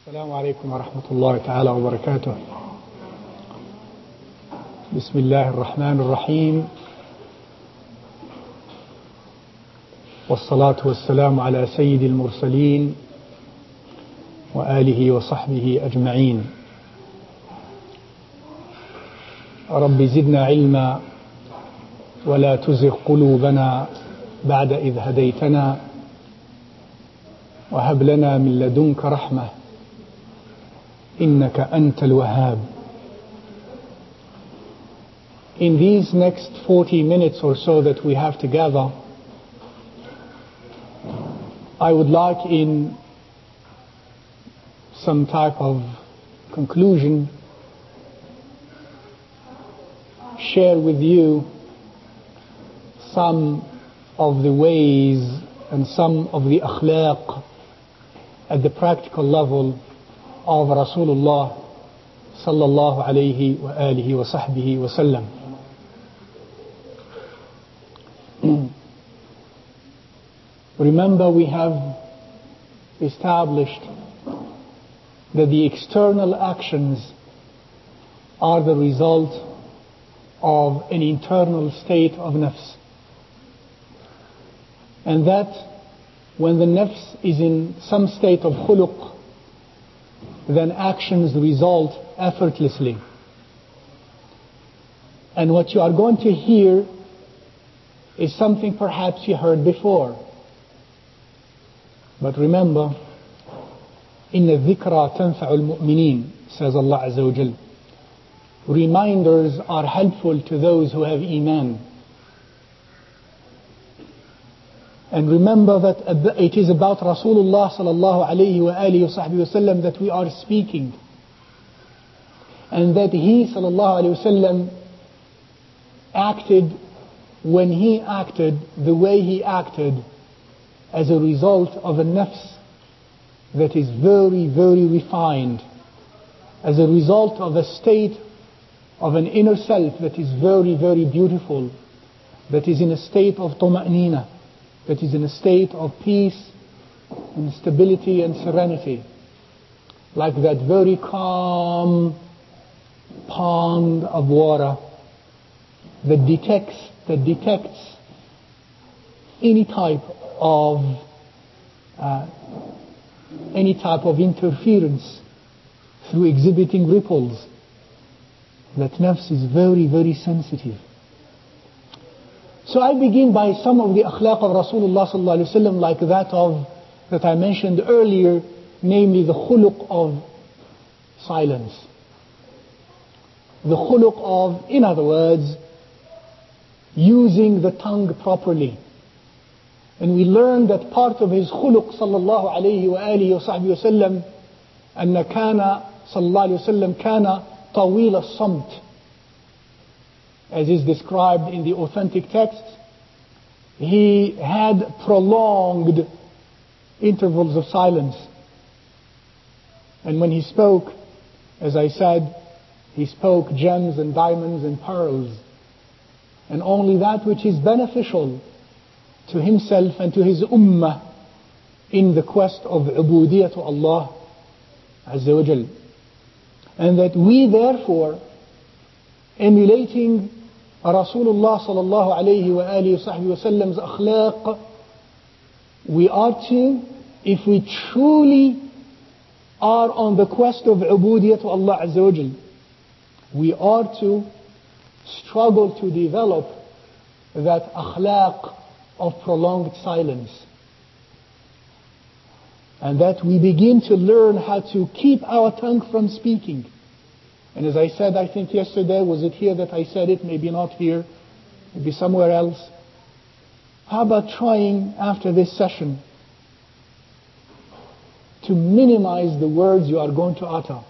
السلام عليكم ورحمة الله تعالى وبركاته. بسم الله الرحمن الرحيم، والصلاة والسلام على سيد المرسلين وآله وصحبه أجمعين. رب زدنا علما ولا تزغ قلوبنا بعد إذ هديتنا وهب لنا من لدنك رحمة إنك أنت الوهاب. In these next 40 minutes or so that we have together, I would like, in some type of conclusion, share with you some of the ways and some of the akhlaq at the practical level of Rasulullah sallallahu alayhi wa alihi wa sahbihi wa sallam. Remember, we have established that the external actions are the result of an internal state of nafs, and that when the nafs is in some state of khuluq, then actions result effortlessly. And what you are going to hear is something perhaps you heard before. But remember, إِنَّ الذِّكْرَى تَنْفَعُ الْمُؤْمِنِينَ, says Allah Azza wa Jal. Reminders are helpful to those who have iman. And remember that it is about Rasulullah sallallahu alayhi wa alihi wa sahbihi wa sallam that we are speaking. And that he sallallahu alayhi wa sallam acted when he acted the way he acted as a result of a nafs that is very, very refined, as a result of a state of an inner self that is very, very beautiful, that is in a state of tuma'nina, that is in a state of peace and stability and serenity, like that very calm pond of water that detects any type of interference through exhibiting ripples. That nafs is very, very sensitive. So I begin by some of the akhlaq of Rasulullah sallallahu alaihi wasallam, like that I mentioned earlier, namely the khuluq of silence. The khuluq of, in other words, using the tongue properly. And we learn that part of his khuluq sallallahu alayhi wa alihi wa sahbihi wa sallam, أن كان صلى الله عليه وسلم كان طويل الصمت. As is described in the authentic texts, he had prolonged intervals of silence. And when he spoke, as I said, he spoke gems and diamonds and pearls, and only that which is beneficial to himself and to his ummah in the quest of ubudiyah to Allah Azza wa Jal. And that we therefore, emulating Rasulullah sallallahu alayhi wa alihi wa sahbihi wa sallam's akhlaq, we are to, if we truly are on the quest of ubudiyah to Allah Azza wa Jal, we are to struggle to develop that akhlaq of prolonged silence. And that we begin to learn how to keep our tongue from speaking. And as I said, I think yesterday, was it here that I said it? Maybe not here, maybe somewhere else. How about trying after this session to minimize the words you are going to utter?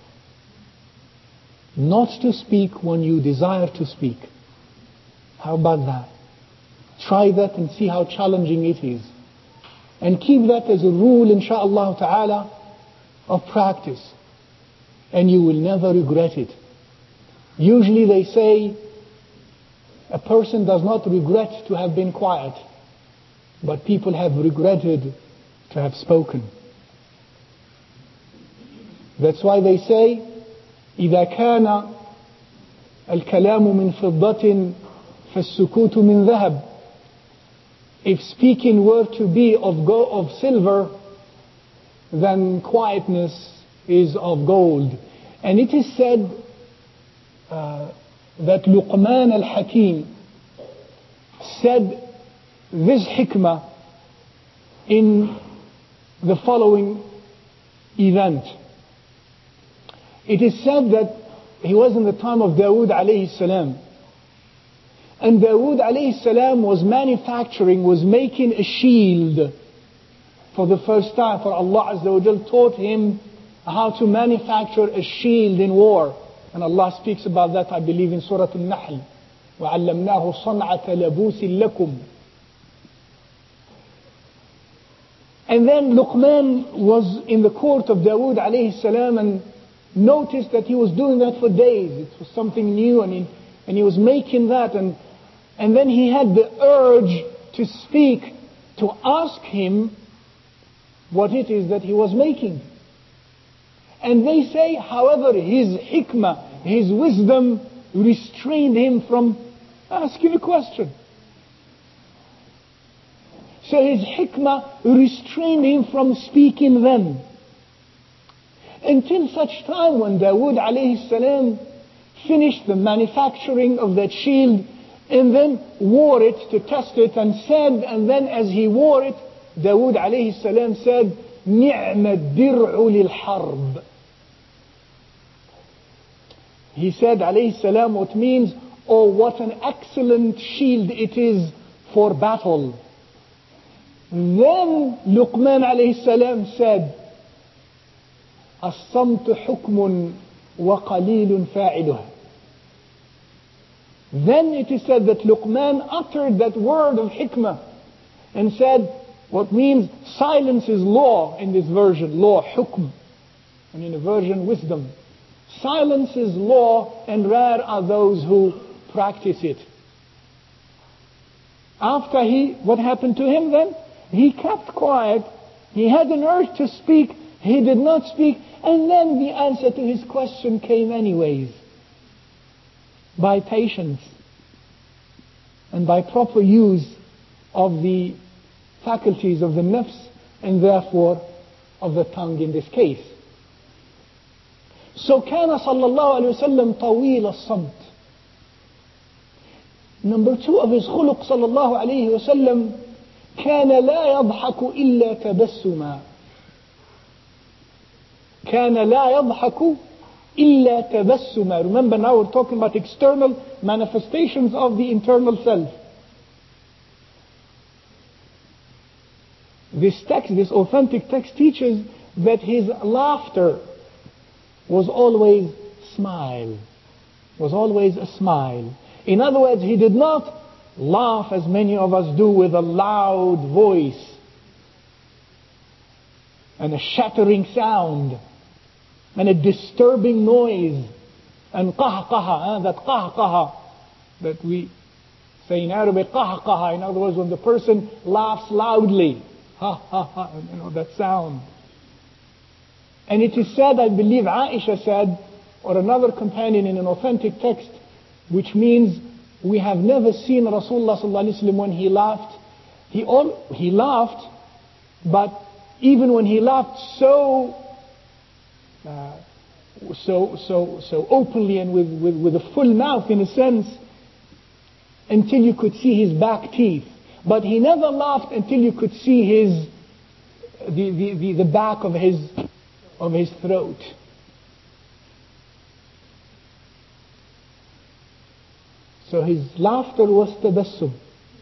Not to speak when you desire to speak. How about that? Try that and see how challenging it is. And keep that as a rule, insha'Allah ta'ala, of practice. And you will never regret it. Usually they say a person does not regret to have been quiet, but people have regretted to have spoken. That's why they say إذا كان الكلام من فضة فالسكوت من ذهب. If speaking were to be of silver, then quietness is of gold. And it is said that Luqman al-Hakim said this hikmah in the following event. It is said that he was in the time of Dawood alayhi salam. And Dawood alayhi salam was making a shield for the first time. For Allah Azza wa Jal taught him how to manufacture a shield in war. And Allah speaks about that, I believe, in Surah Al-Nahl. وَعَلَّمْنَاهُ صَنْعَةَ لَبُوسٍ لَكُمْ. And then Luqman was in the court of Dawood alayhi salam and noticed that he was doing that for days. It was something new, and he was making that, and then he had the urge to speak, to ask him what it is that he was making. And they say, however, his hikmah, his wisdom restrained him from asking a question. So his hikmah restrained him from speaking then. Until such time when Dawood alayhi salam finished the manufacturing of that shield and then wore it to test it, and then as he wore it, Dawood alayhi salam said, نِعْمَ الدِّرْعُ لِلْحَرْبِ. He said alayhi salam, what means, oh, what an excellent shield it is for battle. Then Luqman alayhi salam said, الصمت حكم وقليل فاعله. Then it is said that Luqman uttered that word of hikmah and said, what means silence is law in this version, law, hukm, and in a version, wisdom. Silence is law, and rare are those who practice it. After what happened to him then? He kept quiet. He had an urge to speak. He did not speak. And then the answer to his question came anyways. By patience and by proper use of the faculties of the nafs, and therefore of the tongue in this case. So كان صلى الله عليه وسلم طويل الصمت. Number 2 of his خلق صلى الله عليه وسلم كان لا يضحك إلا تبسما. كان لا يضحك إلا تبسما. Remember, now we're talking about external manifestations of the internal self. This text, this authentic text, teaches that his laughter was always smile. Was always a smile. In other words, he did not laugh as many of us do with a loud voice and a shattering sound and a disturbing noise and qahqaha, that qahqaha that we say in Arabic, qahqaha, in other words, when the person laughs loudly, ha ha ha, that sound. And it is said, I believe Aisha said, or another companion in an authentic text, which means we have never seen Rasulullah sallallahu alaihi wasallam when he laughed. He laughed, but even when he laughed so openly and with a full mouth, in a sense, until you could see his back teeth. But he never laughed until you could see the back of his throat. So his laughter was tabassum.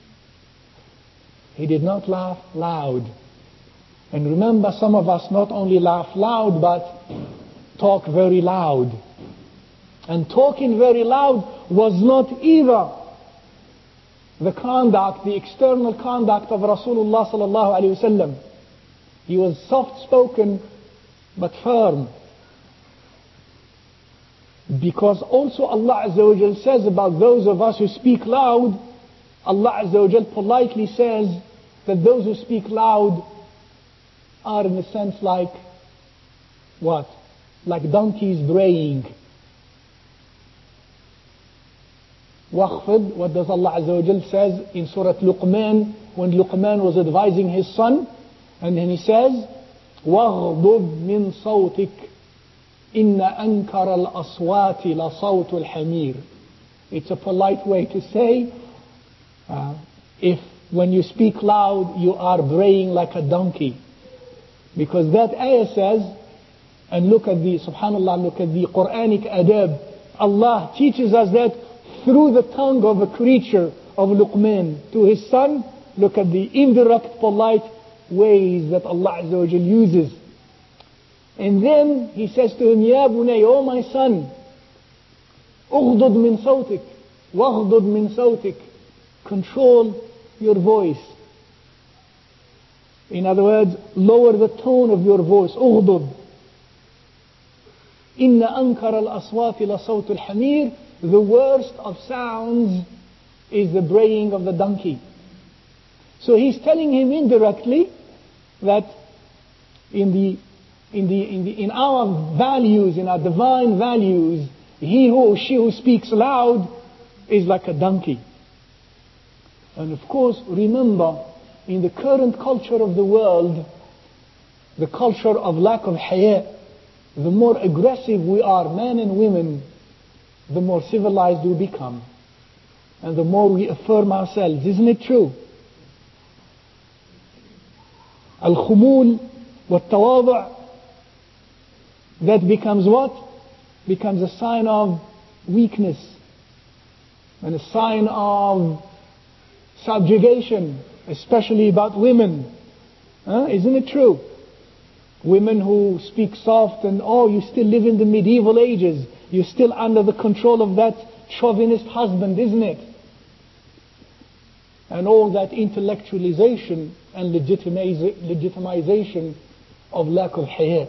He did not laugh loud. And remember, some of us not only laugh loud, but talk very loud. And talking very loud was not either the external conduct of Rasulullah sallallahu alaihi wasallam. He was soft-spoken but firm. Because also Allah Azza wa Jal says about those of us who speak loud, Allah Azza wa Jal politely says that those who speak loud are in a sense like what? like donkeys braying. واخفض, what does Allah Azza wa Jal says in Surah Luqman, when Luqman was advising his son, and then he says, واغضب من صوتك إن أنكر الأصوات لصوت الحمير. It's a polite way to say, if when you speak loud you are braying like a donkey. Because that ayah says, and look at the, subhanAllah, look at the Quranic adab. Allah teaches us that through the tongue of a creature of Luqman to his son. Look at the indirect, polite ways that Allah Azza wa Jal uses. And then he says to him, Ya bunay, oh my son, اغضض من صوتك واغضض من صوتك. Control your voice. In other words, lower the tone of your voice. اغضض. إن أنكر الأصوات لصوت الحمير. The worst of sounds is the braying of the donkey. So he's telling him indirectly that in our values, in our divine values, he who or she who speaks loud is like a donkey. And of course, remember, in the current culture of the world, the culture of lack of haya, the more aggressive we are, men and women, the more civilized we become. And the more we affirm ourselves. Isn't it true? Al-khumul wa-tawadhu', that becomes what? Becomes a sign of weakness and a sign of subjugation, especially about women. Isn't it true? Women who speak soft and, oh, you still live in the medieval ages. You're still under the control of that chauvinist husband, isn't it? And all that intellectualization and legitimization of lack of haya.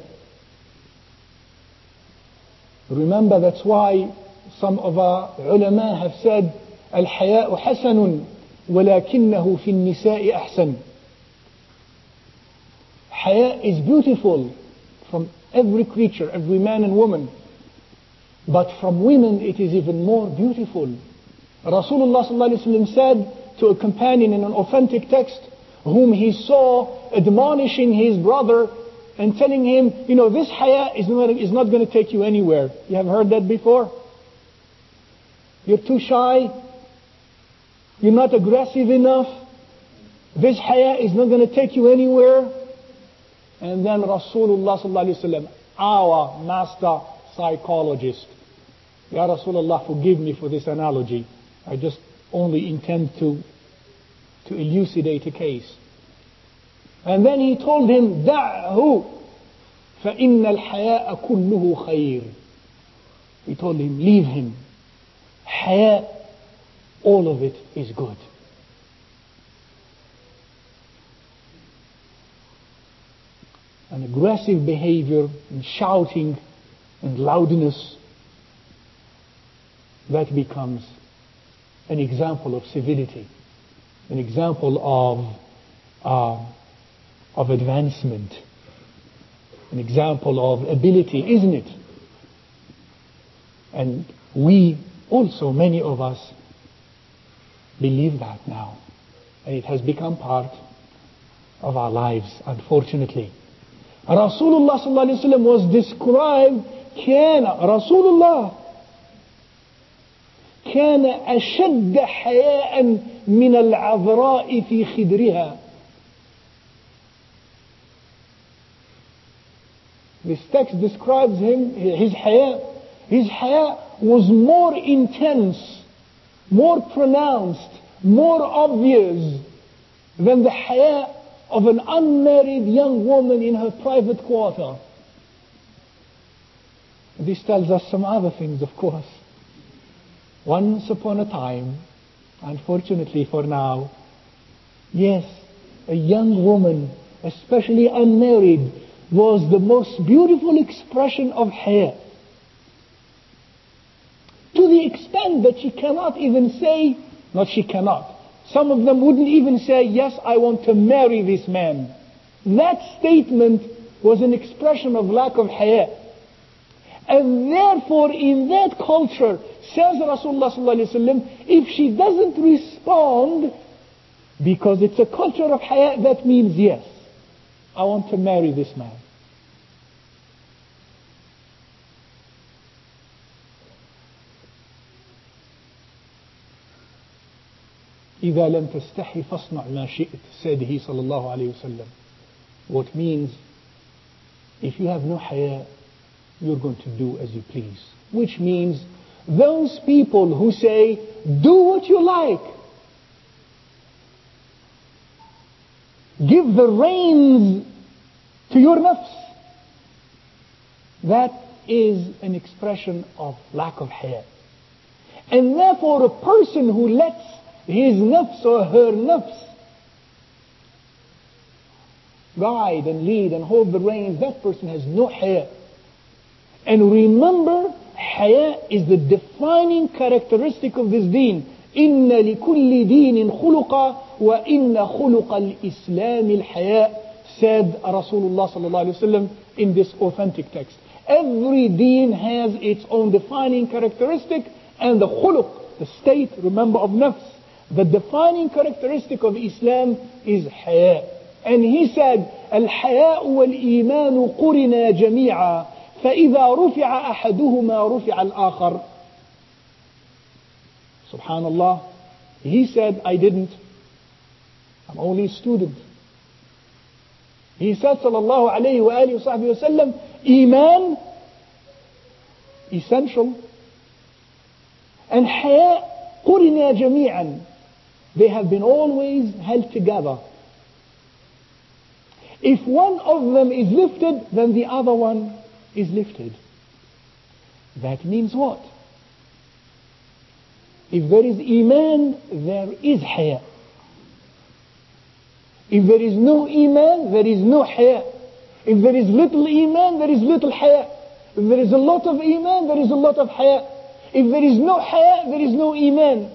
Remember, that's why some of our ulama have said, Al-haya'u hasanun, walakinnahu fi nisa'i ahsan. Haya is beautiful from every creature, every man and woman. But from women it is even more beautiful. Rasulullah sallallahu alaihi wasallam said to a companion in an authentic text, whom he saw admonishing his brother and telling him, you know, this haya is not going to take you anywhere. You have heard that before? You're too shy. You're not aggressive enough. This haya is not going to take you anywhere. And then Rasulullah sallallahu alaihi wasallam, our master psychologist, Ya Rasulullah, forgive me for this analogy. I just only intend to elucidate a case. And then he told him, دَعْهُ فَإِنَّ الْحَيَاءَ كُلُّهُ خَيْرٌ. He told him, leave him. Haya, all of it is good. An aggressive behavior and shouting and loudness, that becomes an example of civility, an example of advancement, an example of ability, isn't it? And we also, many of us, believe that now. And it has become part of our lives, unfortunately. Rasulullah sallallahu alaihi wasallam was described, Rasulullah كان أشد حياء من العذراء في خدرها. This text describes him, his haya. His haya was more intense, more pronounced, more obvious than the haya of an unmarried young woman in her private quarter. This tells us some other things, of course. Once upon a time, unfortunately for now, yes, a young woman, especially unmarried, was the most beautiful expression of haya. To the extent that she cannot even say, some of them wouldn't even say, yes, I want to marry this man. That statement was an expression of lack of haya. And therefore, in that culture, says Rasulullah sallallahu alaihi wasallam, if she doesn't respond, because it's a culture of haya, that means yes, I want to marry this man. إذا لم تستحي فاصنع ما شئت, said he sallallahu alayhi wasallam. What means, if you have no haya, you're going to do as you please. Which means, those people who say, do what you like, give the reins to your nafs, that is an expression of lack of haya. And therefore a person who lets his nafs or her nafs guide and lead and hold the reins, that person has no haya. And remember, haya is the defining characteristic of this deen. إن لكل دين خلقا وإن خلق الإسلام الحياء, said Rasulullah sallallahu alaihi wasallam in this authentic text. Every deen has its own defining characteristic, and the khuluq, the state, remember, of nafs, the defining characteristic of Islam is haya. And he said, الحياء والإيمان قرنا جميعا فإذا رفع أحدهما رفع الآخر. Subhanallah. He said, I didn't. I'm only a student. He said, sallallahu alayhi wa alihi wa sahbihi wa sallam, Iman, essential. And haya, قرنا جميعا. They have been always held together. If one of them is lifted, then the other one is lifted. That means what? If there is iman, there is haya. If there is no iman, there is no haya. If there is little iman, there is little haya. If there is a lot of iman, there is a lot of haya. If there is no haya, there is no iman.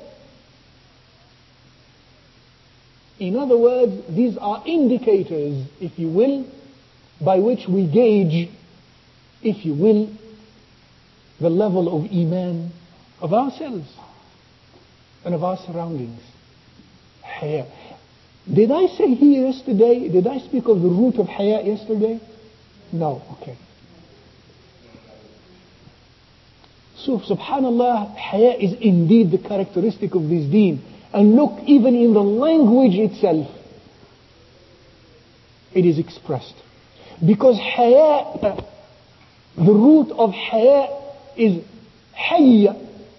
In other words, these are indicators, if you will, by which we gauge, if you will, the level of iman of ourselves and of our surroundings. Haya. Did I say here yesterday, did I speak of the root of haya yesterday? No, okay. So, subhanallah, haya is indeed the characteristic of this deen. And look, even in the language itself, it is expressed. Because haya, the root of haya is hayya.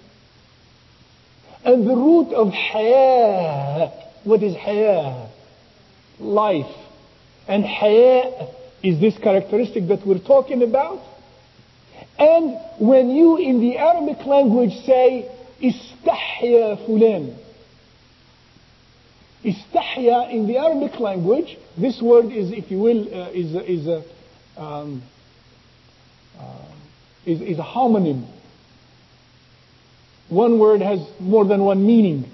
And the root of haya, what is haya? Life. And haya is this characteristic that we're talking about. And when you in the Arabic language say, istahya fulan. Istahya in the Arabic language, this word is, if you will, is a homonym. One word has more than one meaning.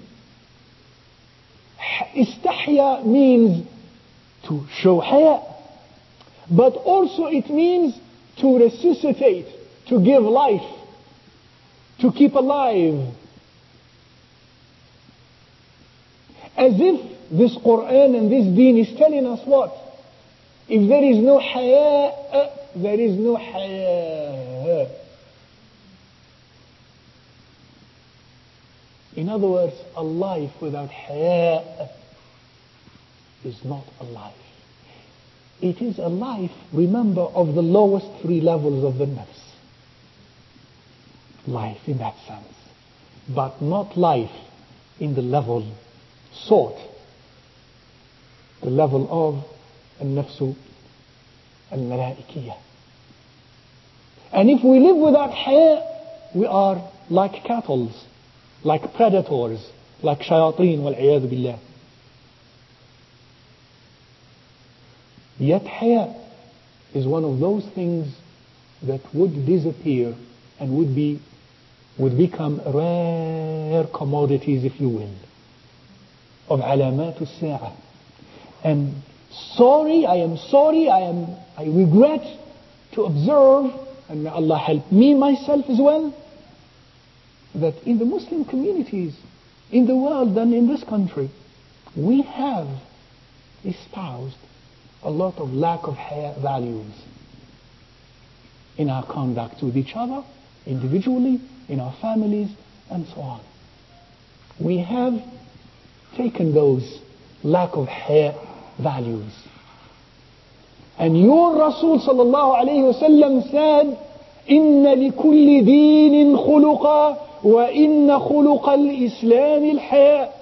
Istahya means to show haya, but also it means to resuscitate, to give life, to keep alive. As if this Quran and this deen is telling us what? If there is no haya, there is no haya. In other words, a life without haya is not a life. It is a life, remember, of the lowest three levels of the nafs. Life in that sense. But not life in the level sought. The level of al-nafsu al-malaikiyah. And if we live without haya, we are like cattle, like predators, like shayateen, wal-iyadhu billah. Yet haya is one of those things that would disappear and would become rare commodities, if you will, of alamat as-sa'a. And I regret to observe and may Allah help me myself as well, that in the Muslim communities, in the world and in this country, we have espoused a lot of lack of haya values in our conduct with each other, individually, in our families, and so on. We have taken those lack of haya values. And your Rasul sallallahu alayhi wa sallam said, إِنَّ لِكُلِّ دِينٍ خُلُقًا وَإِنَّ خُلُقَ الْإِسْلَامِ الْحَيَاءُ.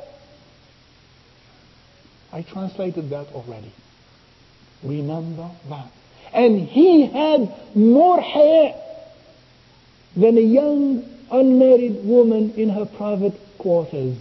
I translated that already. Remember that. And he had more haya than a young unmarried woman in her private quarters.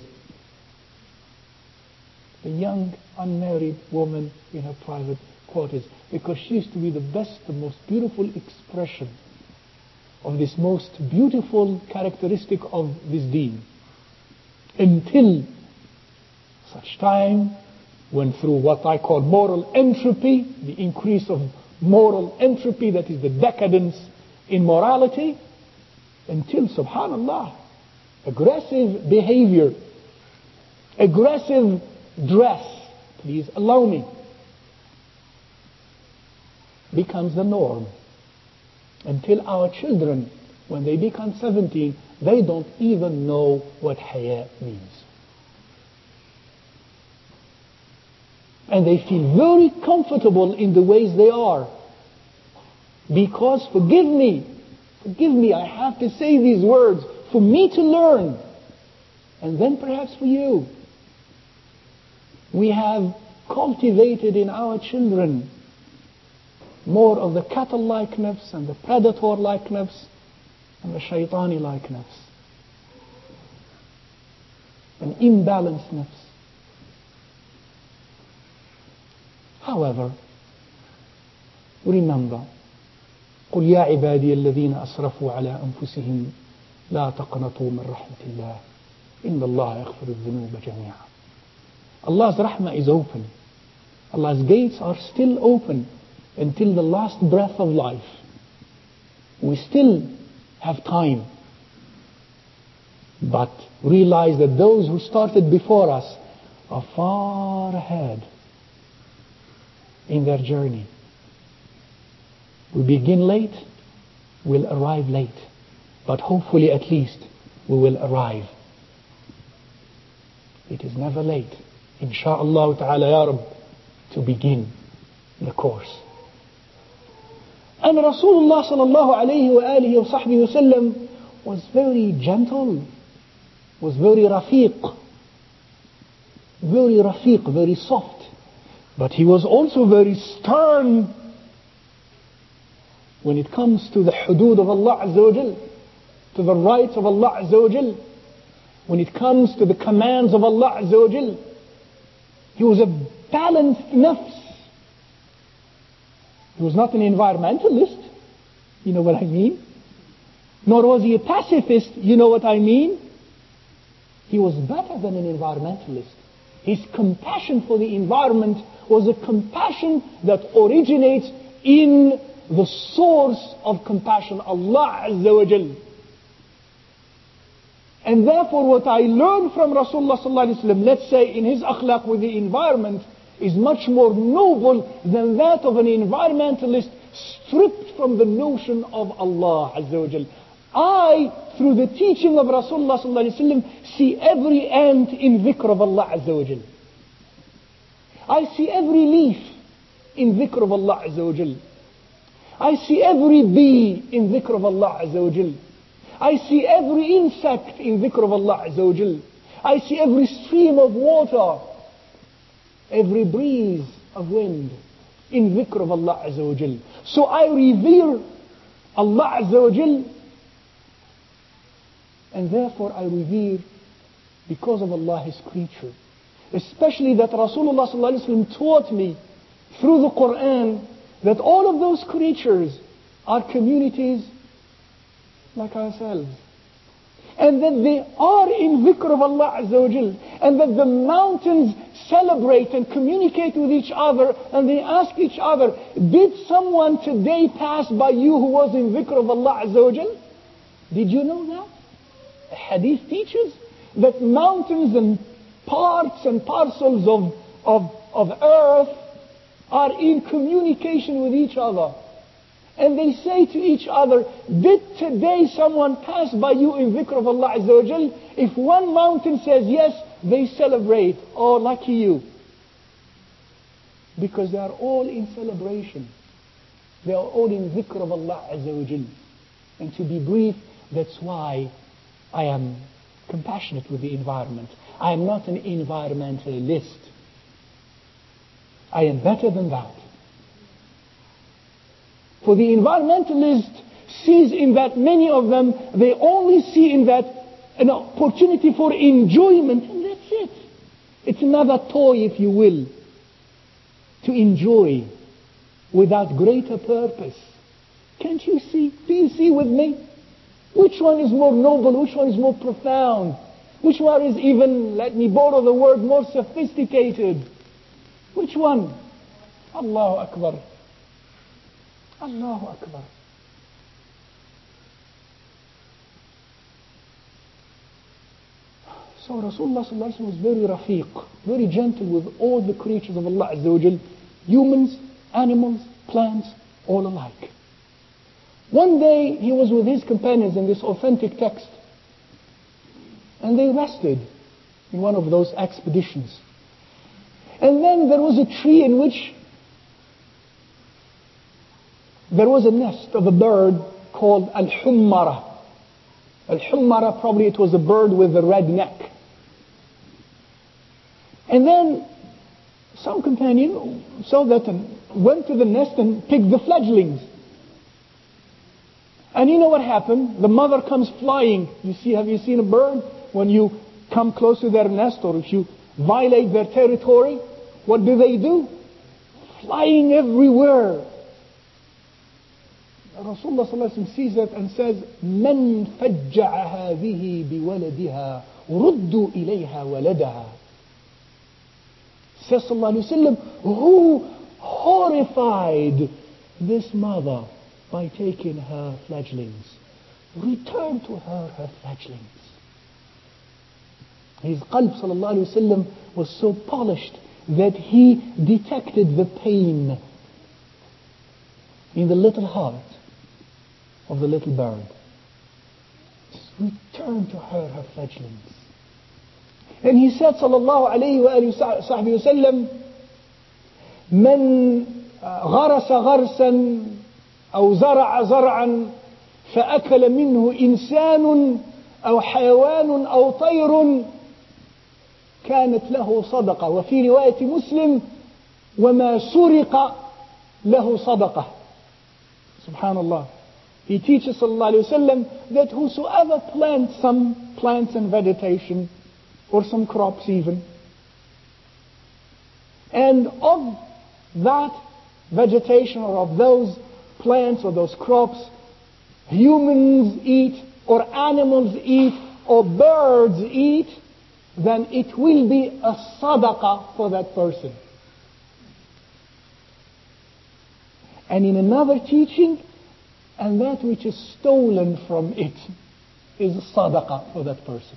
A young unmarried woman in her private quarters, because she used to be the best, the most beautiful expression of this most beautiful characteristic of this deen, until such time when, through what I call moral entropy, the increase of moral entropy, that is the decadence in morality, until, subhanallah, aggressive behavior, aggressive dress, please allow me, becomes the norm. Until our children, when they become 17, they don't even know what haya means. And they feel very comfortable in the ways they are. Because, forgive me, I have to say these words, for me to learn, and then perhaps for you. We have cultivated in our children more of the cattle-like nafs and the predator-like nafs and the shaitani-like nafs. An imbalanced nafs. However, remember, قل يا عبادي الذين أسرفوا على أنفسهم لا تقنطوا من رحمة الله إن الله يغفر الذنوب جميعا. Allah's rahmah is open. Allah's gates are still open until the last breath of life. We still have time. But realize that those who started before us are far ahead in their journey. We begin late, we'll arrive late. But hopefully at least we will arrive. It is never late, insha'Allah ta'ala ya Rabb, to begin the course. And Rasulullah sallallahu alayhi wa alihi wa sahbihi wa sallam was very gentle, was very rafiq, very soft. But he was also very stern when it comes to the hudud of Allah Azza wa Jal, to the rights of Allah Azza wa Jal, when it comes to the commands of Allah Azza wa Jal. He was a balanced nafs. He was not an environmentalist, you know what I mean? Nor was he a pacifist, you know what I mean? He was better than an environmentalist. His compassion for the environment was a compassion that originates in the source of compassion, Allah Azza wa Jal. And therefore what I learned from Rasulullah sallallahu alaihi wasallam, let's say in his akhlaq with the environment, is much more noble than that of an environmentalist stripped from the notion of Allah Azza wa Jal. I, through the teaching of Rasulullah sallallahu alaihi wasallam, see every ant in dhikr of Allah Azza wa Jal. I see every leaf in dhikr of Allah Azza wa Jal. I see every bee in dhikr of Allah Azza wa Jal. I see every insect in dhikr of Allah Azza wa Jal. I see every stream of water, every breeze of wind in dhikr of Allah Azza wa Jal. So I revere Allah Azza wa Jal, and therefore I revere because of Allah His creature. Especially that Rasulullah sallallahu alaihi wasallam taught me through the Quran that all of those creatures are communities like ourselves. And that they are in dhikr of Allah Azza wa Jal. And that the mountains celebrate and communicate with each other, and they ask each other, did someone today pass by you who was in dhikr of Allah Azza wa Jal? Did you know that? The hadith teaches that mountains and parts and parcels of earth are in communication with each other. And they say to each other, did today someone pass by you in dhikr of Allah Azza wa Jal? If one mountain says yes, they celebrate. Oh, lucky you. Because they are all in celebration. They are all in dhikr of Allah Azza wa Jal. And to be brief, that's why I am compassionate with the environment. I am not an environmentalist. I am better than that. For the environmentalist sees in that many of them, they only see in that an opportunity for enjoyment, and that's it. It's another toy, if you will, to enjoy without greater purpose. Can't you see? Do you see with me? Which one is more noble? Which one is more profound? Which one is even, let me borrow the word, more sophisticated? Which one? Allahu Akbar. Allahu Akbar. So Rasulullah sallallahu alaihi wasallam was very rafiq, very gentle with all the creatures of Allah Azza wa Jal, humans, animals, plants, all alike. One day he was with his companions in this authentic text, and they rested in one of those expeditions. And then there was a tree in which there was a nest of a bird called Al-Hummara. Al-Hummara, probably it was a bird with a red neck. And then some companion saw that and went to the nest and picked the fledglings. And you know what happened? The mother comes flying. Have you seen a bird? When you come close to their nest or if you violate their territory, what do? Flying everywhere. Rasulullah sallallahu alaihi wasallam sees that and says, "Man fajja'a hadhihi biwaladiha, ruddu ilayha waladaha." Says sallallahu alaihi wasallam, who horrified this mother by taking her fledglings? Return to her her fledglings. His qalb sallallahu alaihi wasallam was so polished that he detected the pain in the little heart of the little bird. Return to her her fledglings. And he said sallallahu alayhi wa sallam, من غرس غرسا أو زرع زرعا فأكل منه إنسان أو حيوان أو طير كانت له صدقة. وفي رواية مسلم وما سرق له صدقة. Subhanallah. He teaches sallallahu alayhi wa sallam that whosoever plants some plants and vegetation or some crops even, and of that vegetation or of those plants or those crops humans eat or animals eat or birds eat, then it will be a sadaqah for that person. And in another teaching, and that which is stolen from it is a sadaqah for that person.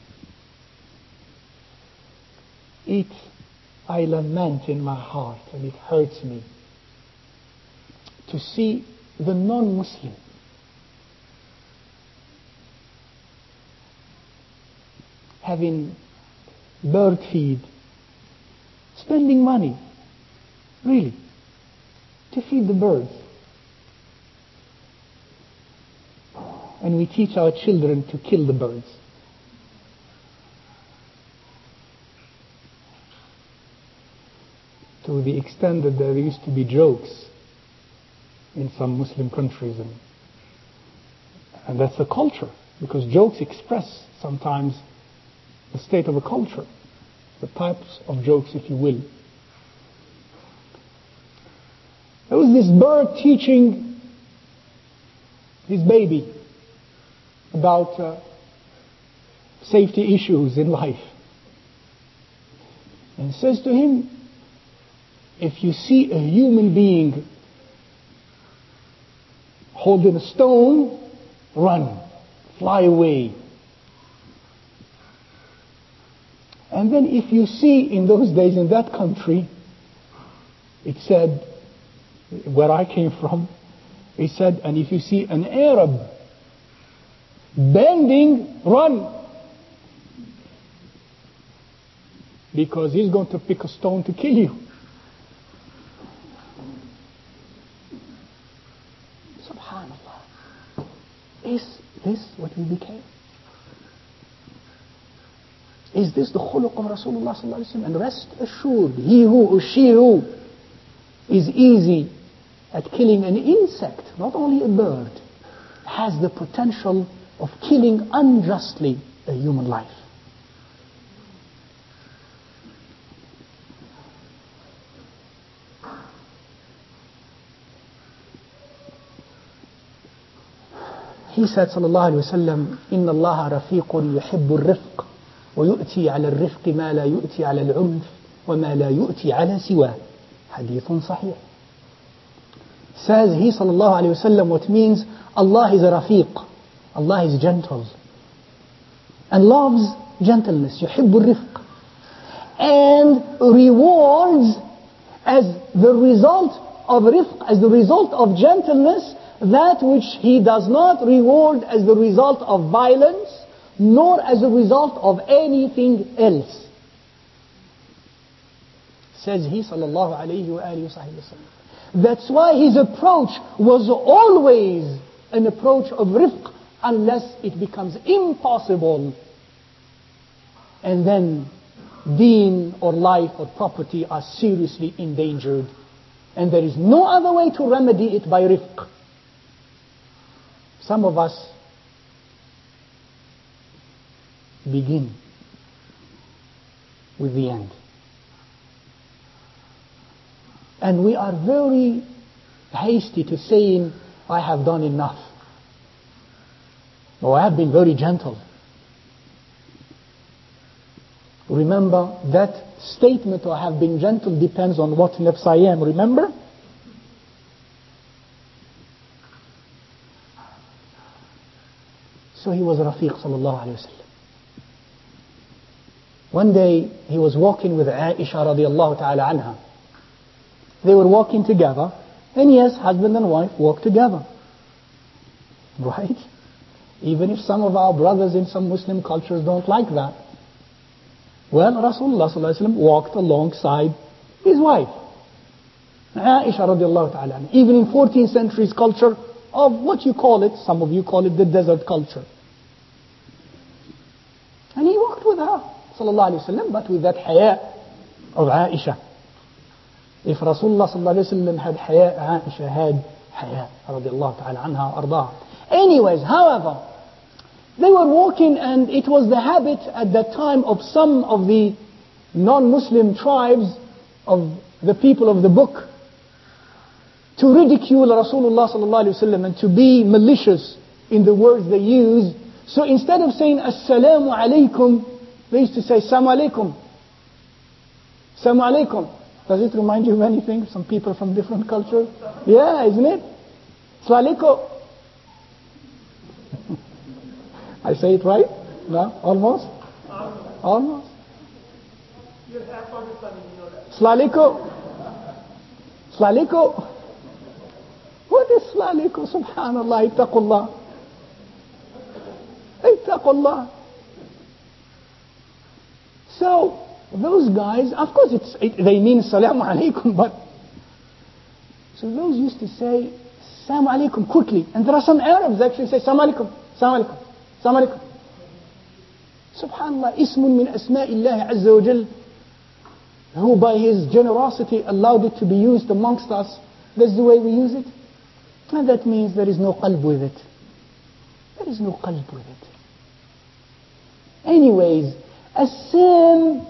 I lament in my heart, and it hurts me to see the non-Muslim having bird feed, spending money, really, to feed the birds. And we teach our children to kill the birds. To the extent that there used to be jokes in some Muslim countries. And that's a culture, because jokes express sometimes the state of a culture, the types of jokes, if you will. There was this bird teaching his baby about safety issues in life. and says to him, if you see a human being holding a stone, run, fly away. And then if you see in those days in that country, it said, where I came from, it said, and if you see an Arab bending, run. Because he's going to pick a stone to kill you. Subhanallah. Is this what we became? Is this the khuluq of Rasulullah sallallahu alaihi wasallam? And rest assured, he who or she who is easy at killing an insect, not only a bird, has the potential of killing unjustly a human life. He said sallallahu alayhi wa sallam, إِنَّ اللَّهَ رَفِيقٌ يُحِبُّ الرِّفْقِ ويؤتي على الرفق ما لا يؤتي على العنف وما لا يؤتي على سواه. حديث صحيح. Says he sallallahu alayhi wa sallam, what means Allah is a rafiq. Allah is gentle and loves gentleness. يحب الرفق. And rewards as the result of rifq, as the result of gentleness, that which he does not reward as the result of violence, nor as a result of anything else. Says he sallallahu alayhi wa sallam. That's why his approach was always an approach of rifq, unless it becomes impossible. And then deen or life or property are seriously endangered. And there is no other way to remedy it by rifq. Some of us begin with the end. And we are very hasty to saying, I have done enough. Or I have been very gentle. Remember, that statement, I have been gentle, depends on what nafs I am. Remember? So he was Rafiq sallallahu alayhi wa sallam. One day he was walking with Aisha radiallahu ta'ala anha. They were walking together, and yes, husband and wife walk together. Right? Even if some of our brothers in some Muslim cultures don't like that. Well, Rasulullah sallallahu alayhi wa sallam walked alongside his wife, Aisha radiallahu ta'ala anha. Even in 14th century's culture of what you call it, some of you call it the desert culture. And he walked with her, sallallahu alayhi wa sallam, but with that haya of Aisha. If Rasulullah sallallahu alayhi wa sallam had haya, Aisha had haya, radiallahu ta'ala anha, ardaha. Anyways, however, they were walking, and it was the habit at that time of some of the non-Muslim tribes of the people of the book to ridicule Rasulullah sallallahu alayhi wa sallam and to be malicious in the words they use. So instead of saying Assalamu alaikum, they used to say Assalamu alaikum. Assalamu alaikum. Does it remind you of anything? Some people from different cultures? Yeah, isn't it? Assalamu alaikum. I say it right? No? Almost? Almost. Assalamu alaikum. Assalamu alaikum. What is Assalamu alaikum? Subhanallah, ittaqullah. Ittaqullah. So, those guys, of course they mean Assalamu alaikum, but so those used to say Assalamu alaikum quickly. And there are some Arabs actually say Assalamu alaikum, Assalamu alaikum, Assalamu alaikum. Subhanallah, ismun min asma'illahi azza wa jal, who by his generosity allowed it to be used amongst us. That's the way we use it. And that means there is no qalb with it. There is no qalb with it. Anyways, as-salam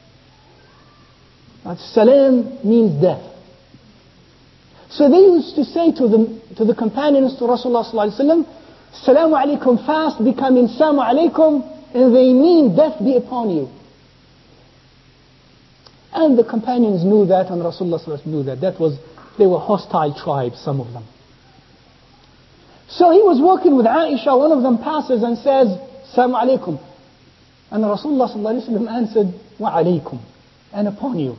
means death. So they used to say to the companions to Rasulullah sallallahu alaihi wasallam, Assalamu alaikum fast becoming Assalamu alaikum, and they mean death be upon you. And the companions knew that, and Rasulullah knew that. They were hostile tribes, some of them. So he was working with Aisha. One of them passes and says, Assalamu alaikum. And Rasulullah answered, Wa alaikum. And upon you.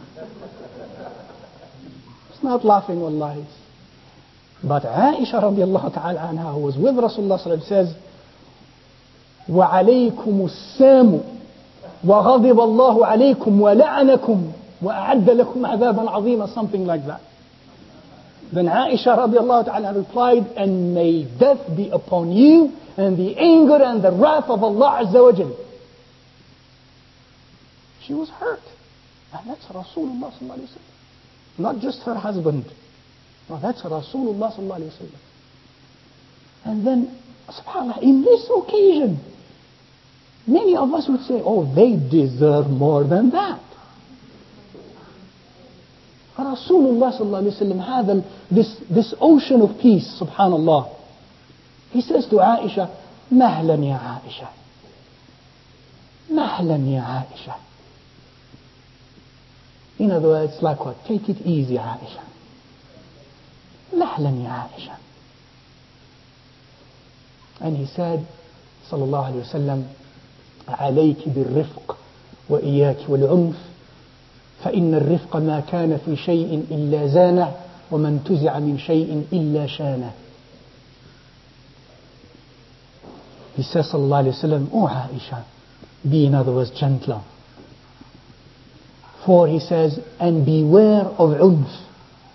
It's not laughing, wallahi. But Aisha radiallahu ta'ala anha, who was with Rasulullah says, وَعَلَيْكُمُ السَّامُ وَغَضِبَ اللَّهُ عَلَيْكُمْ وَلَعَنَكُمْ وَأَعَدَّ لَكُمْ عَذَابًا عَظِيمًا, something like that. Then Aisha radiallahu ta'ala replied, and may death be upon you, and the anger and the wrath of Allah Azza wa Jal. She was hurt. And that's Rasulullah sallallahu alayhi wa sallam. Not just her husband. No, that's Rasulullah sallallahu alayhi wa sallam. And then, subhanAllah, in this occasion, many of us would say, oh, they deserve more than that. Rasulullah sallallahu alayhi wa sallam had this ocean of peace, subhanallah. He says to Aisha, Mahlan ya Aisha. Mahlan ya Aisha. In other words, like what? Take it easy, Aisha. Mahlan ya Aisha. And he said, sallallahu alayhi wa sallam, عليك بالرفق وإياك والعنف فإن الرفق ما كان في شيء إلا زانه ومن تزع من شيء إلا شانه. He says, sallallahu alayhi wa sallam, oh Aisha, be in other words gentler. For he says, and beware of unf.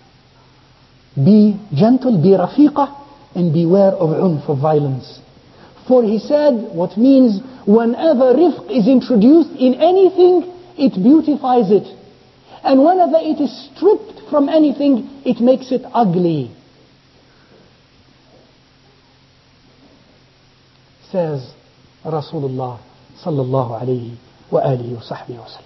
Be gentle, be rafiqah, and beware of unf, of violence. For he said, what means whenever rifq is introduced in anything, it beautifies it. And whenever it is stripped from anything, it makes it ugly. Says Rasulullah sallallahu alayhi wa alihi wa sahbihi wa sallam.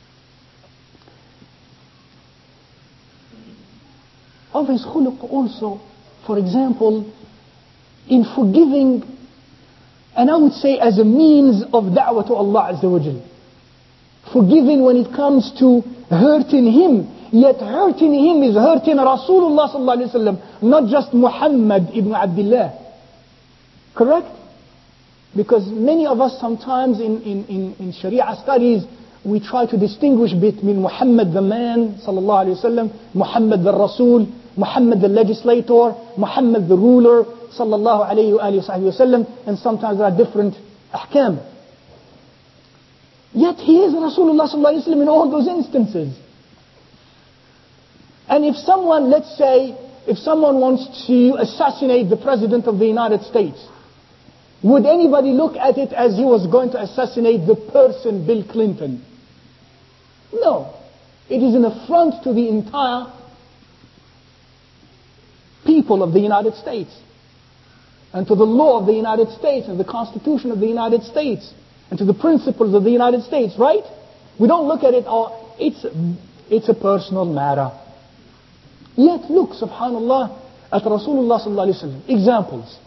Of his khuluq also, for example, in forgiving, and I would say as a means of da'wah to Allah Azza wa Jal. Forgiving when it comes to hurting him, yet hurting him is hurting Rasulullah sallallahu alayhi wa sallam, not just Muhammad ibn Abdullah. Correct? Because many of us sometimes in Sharia studies, we try to distinguish between Muhammad the man, sallallahu alayhi wa sallam, Muhammad the Rasul, Muhammad the legislator, Muhammad the ruler, sallallahu alayhi wa sallam, and sometimes there are different ahkam. Yet he is Rasulullah sallallahu alayhi wa sallam in all those instances. And if someone, let's say, if someone wants to assassinate the President of the United States, would anybody look at it as he was going to assassinate the person Bill Clinton? No. It is an affront to the entire people of the United States, and to the law of the United States, and the Constitution of the United States, and to the principles of the United States, right? We don't look at it, it's a personal matter. Yet look, subhanallah, at Rasulullah sallallahu alayhi wa sallam. Examples.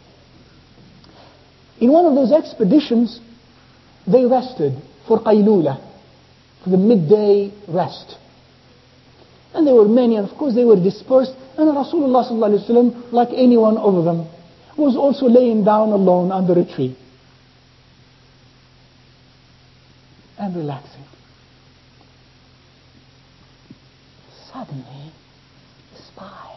In one of those expeditions, they rested for qaylula, for the midday rest. And there were many, and of course they were dispersed. And Rasulullah sallallahu alayhi wa sallam, like any one of them, was also laying down alone under a tree and relaxing. Suddenly, a spy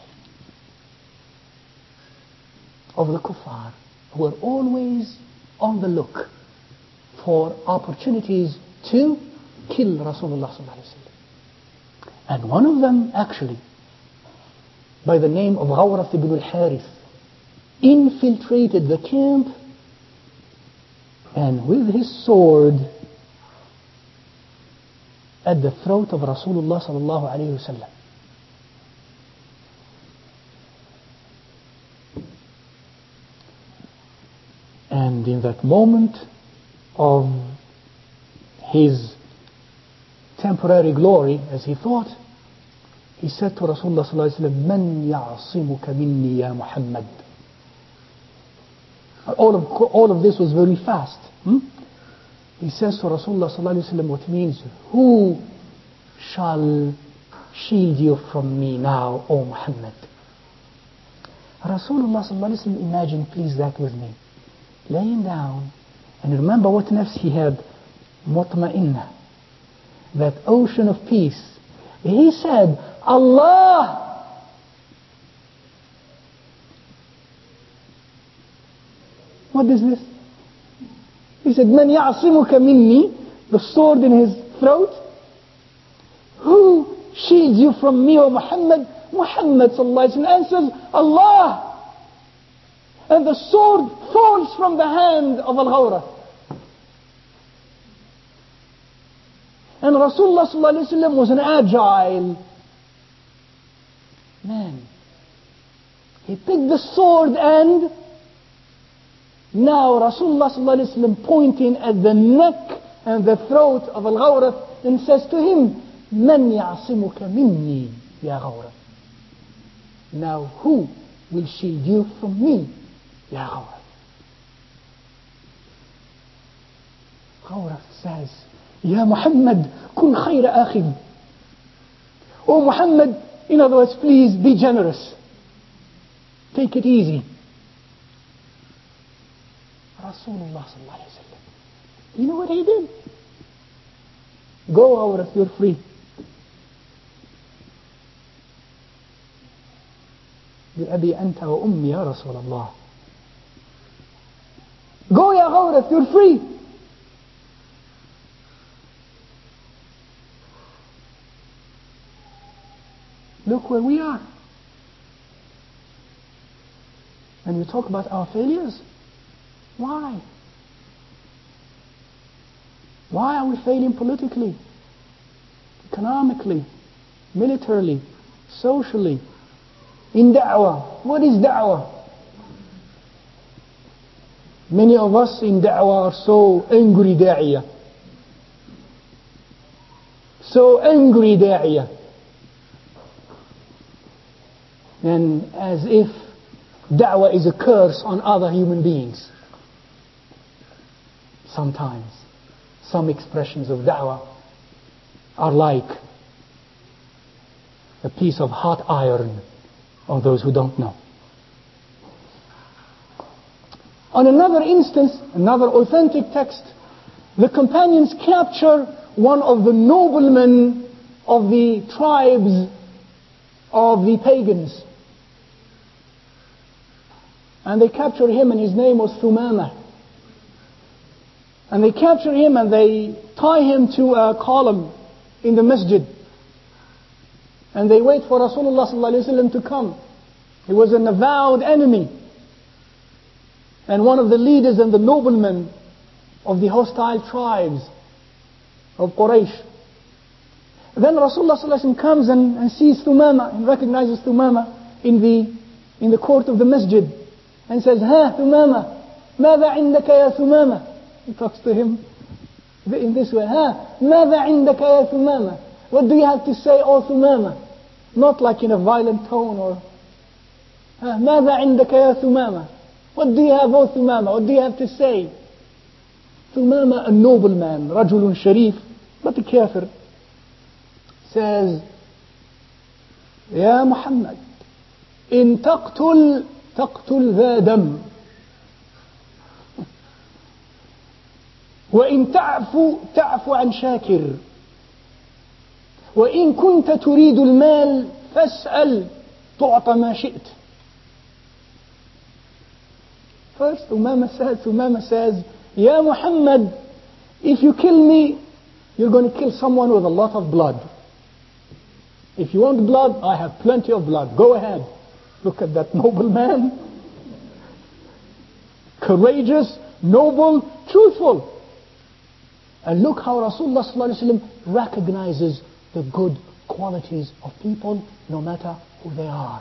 of the kuffar, who were always on the look for opportunities to kill Rasulullah sallallahu alayhi wa sallam. And one of them, actually, by the name of Ghawrath ibn al-Harith, infiltrated the camp and with his sword at the throat of Rasulullah sallallahu alayhi wa sallam. And in that moment of his temporary glory, as he thought, he said to Rasulullah sallallahu alayhi wa sallam, Man ya'asimuka minni ya Muhammad. All of this was very fast. He says to Rasulullah sallallahu alayhi wa sallam, what means, who shall shield you from me now, O Muhammad. Rasulullah sallallahu alayhi wa sallam, imagine please that with me. Laying down, and remember what nafs he had, mutma'inna, that ocean of peace. He said, Allah. What is this? He said, Man ya'asimuka minni, the sword in his throat. Who shields you from me, O Muhammad? Muhammad sallallahu alayhi wa sallam answers, Allah. And the sword falls from the hand of Al-Ghawra. And Rasulullah sallallahu alayhi wa sallam was an agile man. He picked the sword and now Rasulullah sallallahu alayhi wa sallam pointing at the neck and the throat of Al-Ghawra and says to him, Man ya'asimuka minni, ya Ghawra. Now who will shield you from me, ya Ghawra? Ghawra says, Ya Muhammad, kun khayra akhin. Oh Muhammad, in other words, please be generous. Take it easy. Rasulullah sallallahu alayhi wa sallam, you know what he did? Go over if you're free. بأبي أنت وأمي يا رسول الله. Go يا غورة if you're free. Look where we are. And we talk about our failures. Why? Why are we failing politically, economically, militarily, socially? In da'wah. What is da'wah? Many of us in da'wah are so angry da'iyah. So angry da'iyah. And as if da'wah is a curse on other human beings. Sometimes some expressions of da'wah are like a piece of hot iron on those who don't know. On another instance, another authentic text, the companions capture one of the noblemen of the tribes of the pagans. And they capture him, and his name was Thumama. And they capture him and they tie him to a column in the masjid. And they wait for Rasulullah sallallahu alayhi wa sallam to come. He was an avowed enemy. And one of the leaders and the noblemen of the hostile tribes of Quraysh. Then Rasulullah sallallahu alayhi wa sallam comes and sees Thumama and recognizes Thumama in the court of the masjid. And says, Ha Thumama, ماذا عندك يا Thumama? He talks to him in this way, Ha, ماذا عندك يا Thumama? What do you have to say, O Thumama? Not like in a violent tone or, Ha, ماذا عندك يا Thumama? What do you have, O Thumama? What do you have to say? Thumama, a nobleman, رجل شريف, but a kafir, says, Ya Muhammad, in تقتل ذا دم وإن تعفو عن شاكر وإن كنت تريد المال فاسأل تعطى ما شئت. First Thumama says, Ya Muhammad, if you kill me, you're going to kill someone with a lot of blood. If you want blood, I have plenty of blood. Go ahead. Look at that noble man. Courageous, noble, truthful. And look how Rasulullah sallallahu alaihi wasallam recognizes the good qualities of people no matter who they are.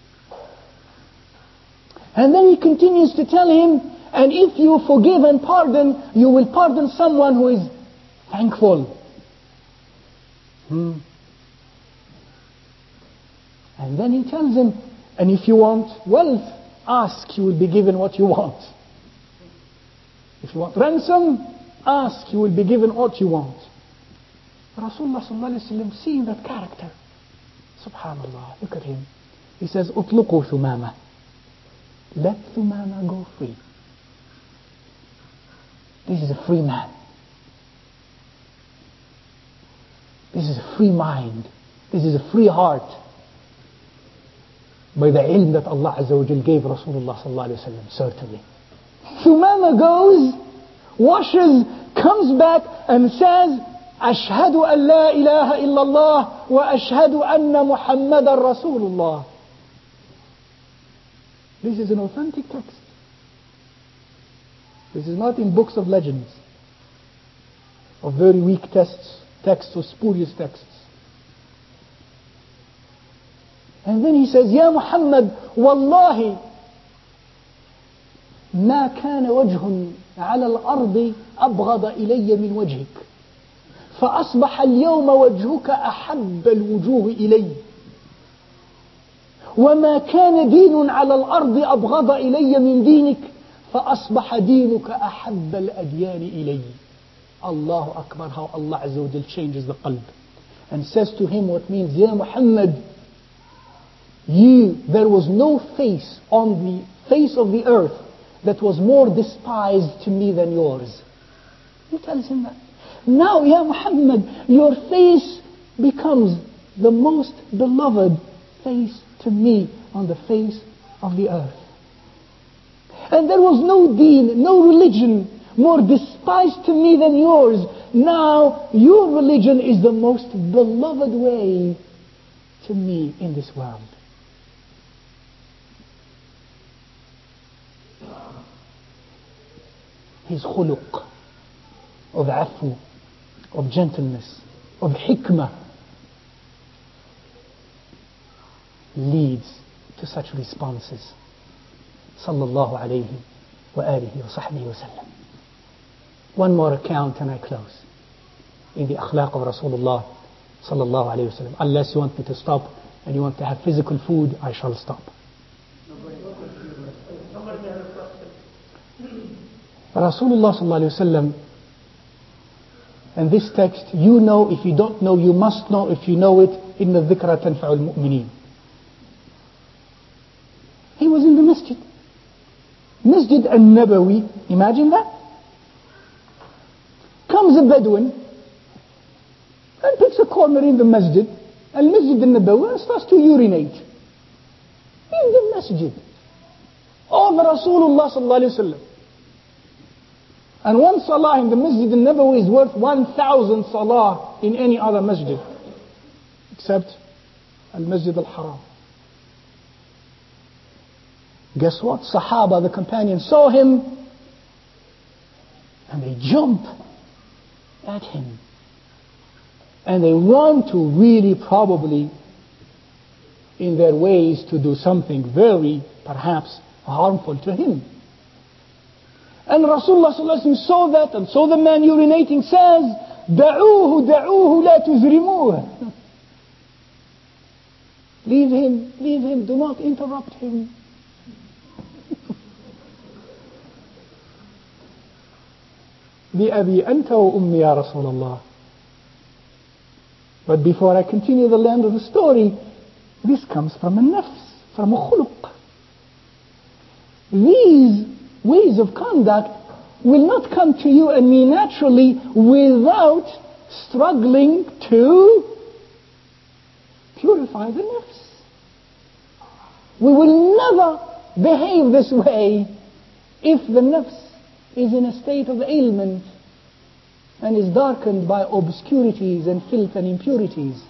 And then he continues to tell him, and if you forgive and pardon, you will pardon someone who is thankful. And then he tells him, and if you want wealth, ask, you will be given what you want. If you want ransom, ask, you will be given what you want. Rasulullah sallallahu alayhi wa sallam, seeing that character, subhanallah, look at him. He says, "Utluqu Thumama." Let Thumama go free. This is a free man. This is a free mind. This is a free heart. By the ilm that Allah Azza wa Jal gave Rasulullah sallallahu alayhi wa sallam, certainly. Thumama goes, washes, comes back and says, أشهد أن لا إله إلا الله وأشهد أن محمدا رسول الله. This is an authentic text. This is not in books of legends, of very weak texts or spurious texts. And then he says, يا محمد والله ما كان وجه على الأرض أبغض إلي من وجهك فأصبح اليوم وجهك أحب الوجوه إلي وما كان دين على الأرض أبغض إلي من دينك فأصبح دينك أحب الأديان إلي. Allahu Akbar, how Allah Azza wa Jal changes the qalb and says to him what means, Ya Muhammad, there was no face on the face of the earth that was more despised to me than yours. He tells him that. Now, Ya Muhammad, your face becomes the most beloved face to me on the face of the earth. And there was no deen, no religion more despised to me than yours. Now, your religion is the most beloved way to me in this world. His khuluq of afu, of gentleness, of hikmah leads to such responses. Sallallahu alayhi wa alihi wa sahbihi wa sallam. One more account and I close. In the akhlaq of Rasulullah sallallahu alayhi wa sallam. Unless you want me to stop and you want to have physical food, I shall stop. Rasulullah sallallahu alayhi wa sallam, and this text, you know, if you don't know, you must know. If you know it, إِنَّ الذِّكْرَ تَنْفَعُ الْمُؤْمِنِينَ. He was in the masjid. Masjid al-Nabawi, imagine that. Comes a Bedouin and picks a corner in the masjid, al-Masjid al-Nabawi, and starts to urinate. In the masjid. Over Rasulullah sallallahu alayhi wa sallam. And one salah in the Masjid al-Nabawi is worth 1,000 salah in any other masjid. Except al-Masjid al-Haram. Guess what? Sahaba, the companions, saw him and they jump at him. And they run to really probably in their ways to do something very perhaps harmful to him. And Rasulullah sallallahu alaihi wasallam saw that and saw the man urinating, says, دعوه دعوه لا تزرموه. Leave him, do not interrupt him. بأبي أنت وأمي يا رسول الله. But before I continue the length of the story, this comes from a nafs, from a khuluq. These ways of conduct will not come to you and me naturally without struggling to purify the nafs. We will never behave this way if the nafs is in a state of ailment and is darkened by obscurities and filth and impurities.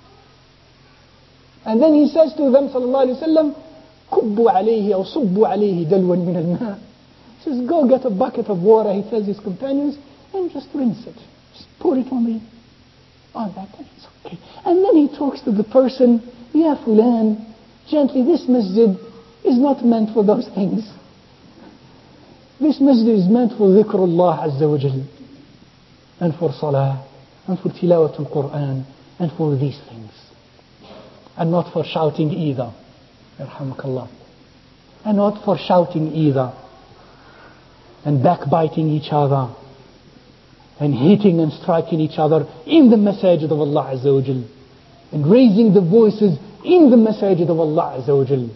And then he says to them, sallallahu alayhi wa sallam, كُبُّوا عَلَيْهِ أو صُبُّوا عَلَيْهِ دَلْوًا مِنَ الْمَاءِ. He says, go get a bucket of water, he tells his companions, and just rinse it. Just pour it on that, and it's okay. And then he talks to the person, Ya Fulan, gently, this masjid is not meant for those things. This masjid is meant for dhikrullah azza wa jal, and for salah, and for tilawatul Quran, and for these things. And not for shouting either. Yarhamukallah. And not for shouting either. And backbiting each other. and hitting and striking each other in the masajid of Allah Azza wa Jal, and raising the voices in the masajid of Allah Azza wa Jal.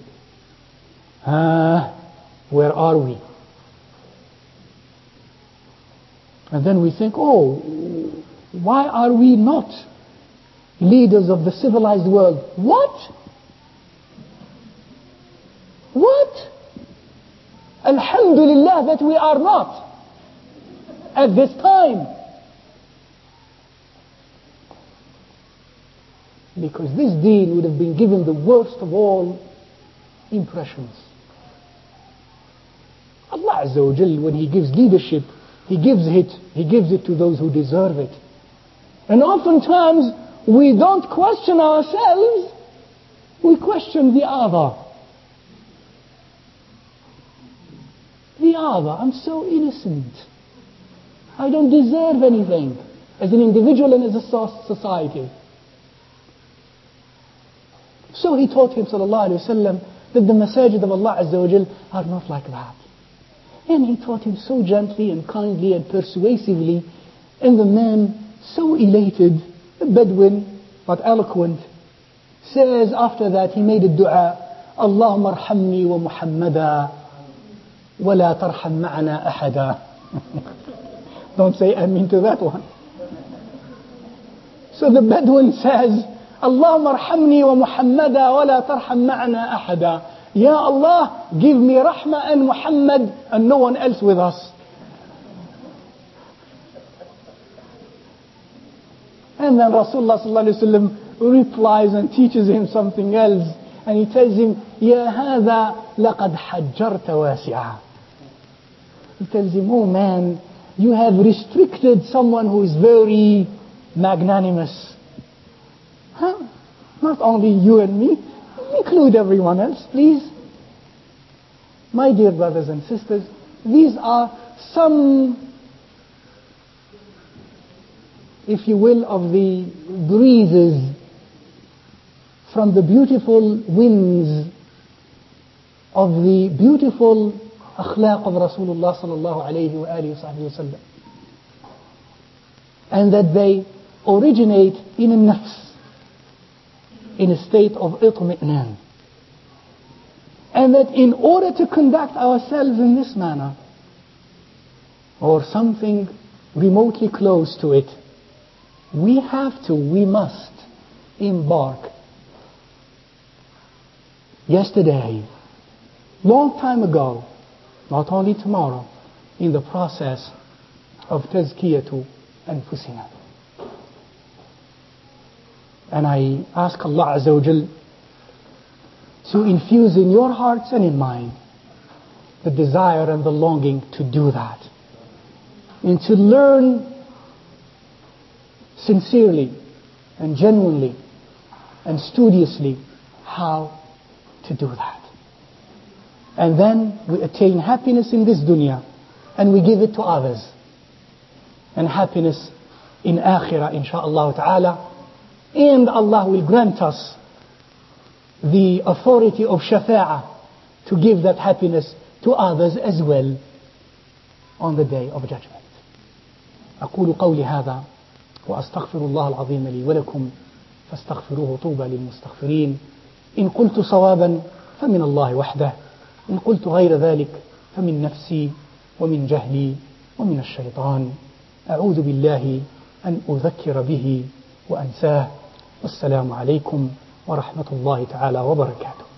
Where are we? And then we think, why are we not leaders of the civilized world? What? Alhamdulillah that we are not at this time. Because this deen would have been given the worst of all impressions. Allah Azza wa Jal, when He gives leadership, He gives it to those who deserve it. And oftentimes we don't question ourselves, we question the other. I'm so innocent. I don't deserve anything as an individual and as a society. So he taught him, sallallahu alayhi wa sallam, that the masajid of Allah Azza wa Jal are not like that. And he taught him so gently and kindly and persuasively, and the man, so elated, a Bedouin, but eloquent, says after that, he made a dua, Allahumma arhamni wa Muhammada, wa la tarham ma'ana ahada. Don't say amin to that one. So the Bedouin says, Allahumma arhamni wa Muhammada, wa la tarham ma'ana ahada. Ya Allah, give me Rahmah and Muhammad and no one else with us. And then Rasulullah sallallahu alayhi wa sallam replies and teaches him something else. And he tells him, Ya hadha laqad hajjarta wasi'a. He tells him, oh man, you have restricted someone who is very magnanimous. Not only you and me, include everyone else, please. My dear brothers and sisters, these are some, if you will, of the breezes from the beautiful winds of the beautiful akhlaq of Rasulullah sallallahu alayhi wa alihi wa sallam. And that they originate in a nafs, in a state of itmi'nan. And that in order to conduct ourselves in this manner, or something remotely close to it, we must embark yesterday, long time ago, not only tomorrow, in the process of tazkiyatu anfusina. And I ask Allah Azza wa Jal to infuse in your hearts and in mine the desire and the longing to do that, and to learn sincerely and genuinely and studiously how to do that. And then we attain happiness in this dunya and we give it to others, and happiness in akhirah insha'Allah ta'ala, and Allah will grant us the authority of shafa'ah to give that happiness to others as well on the day of judgment. أقول قولي هذا وأستغفر الله العظيم لي ولكم فاستغفروه طوبى للمستغفرين. إن قلت صوابا فمن الله وحده، إن قلت غير ذلك فمن نفسي ومن جهلي ومن الشيطان. أعوذ بالله أن أذكر به وأنساه. والسلام عليكم ورحمة الله تعالى وبركاته.